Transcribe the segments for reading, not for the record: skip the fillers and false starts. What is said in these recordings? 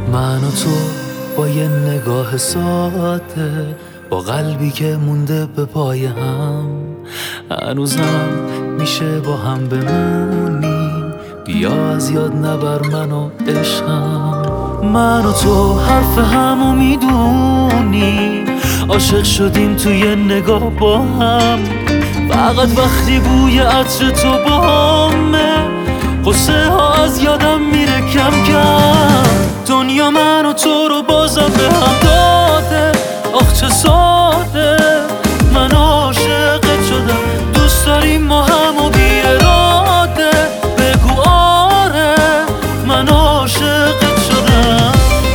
من و تو با یه نگاه ساده، با قلبی که مونده به پای هم، هنوزم میشه با هم بمونیم. بیا از یاد نبر من و عشقم. من و تو حرف همو میدونیم، عاشق شدیم توی نگاه با هم. فقط وقتی بوی عطر تو با همه، قصه ها از یادم میره کم کم. دنیا من و تو رو بازم به هم داده، آخ چه ساده. من عاشقت شدم، دوست داریم ما همو بی اراده. بگو آره من عاشقت شدم.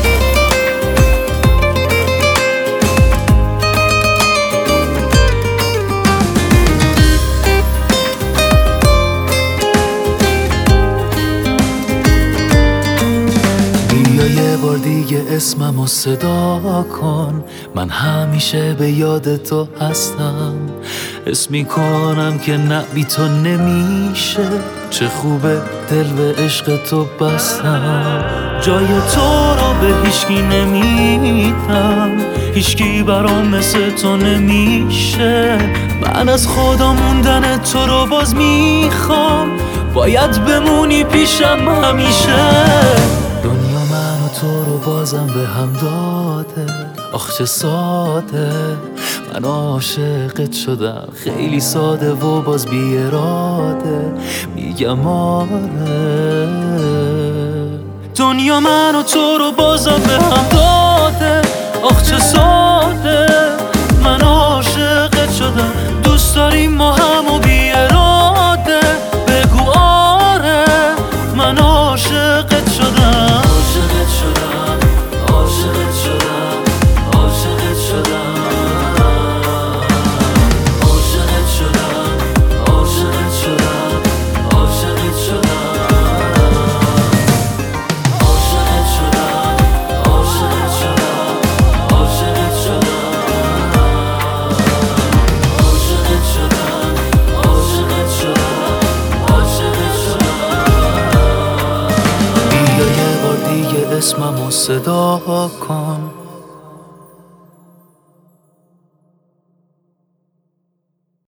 بیا یه بار دیگه اسممو صدا کن، من همیشه به یاد تو هستم. حس میکنم که نه بی تو نمیشه، چه خوبه دل به عشق تو بستم. جای تو رو به هیچکی نمیدم، هیچکی برام مثل تو نمیشه. من از خدا موندن تو رو باز میخوام، باید بمونی پیشم همیشه. دنیا من و تو رو بازم به هم داده، آخ چه ساده. من عاشقت شدم، خیلی ساده و باز بی اراده میگم آره. دنیا من و تو رو بازم به هم داده، آخ چه ساده. من عاشقت شدم، دوست داریم ما همو بی اراده. بگو آره من عاشقت شدم. عاشقت شدم، عاشقت شدم، عاشقت شدم، عاشقت شدم، عاشقت شدم، عاشقت شدم، عاشقت شدم، عاشقت شدم، عاشقت شدم، عاشقت شدم، عاشقت شدم، عاشقت شدم. بیا یه بار دیگه اسممو صدا کن،